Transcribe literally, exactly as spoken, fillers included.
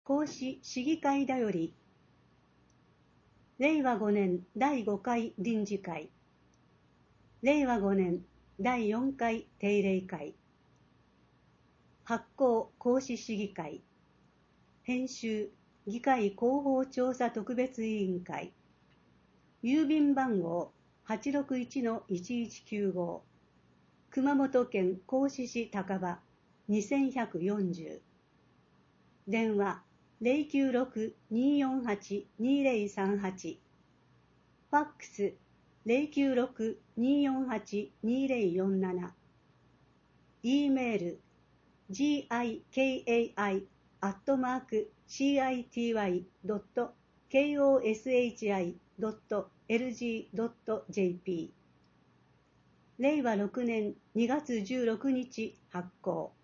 公視市議会だより、れいわごねんだいごかい臨時会、れいわごねんだいよんかい定例会、発行公視市議会、編集議会広報調査特別委員会、郵便番号 はちろくいちのいちいちきゅうご、熊本県合志市高場にせんひゃくよんじゅう、電話 ゼロきゅうろく にーよんはち にーゼロさんはち、ファックス ゼロきゅうろく にーよんはち にーゼロよんなな、E メール ギカイ アットマーク シーアイティーワイ ドット コシ ドット エルジー ドット ジェーピー、れいわろくねんにがつじゅうろくにち発行。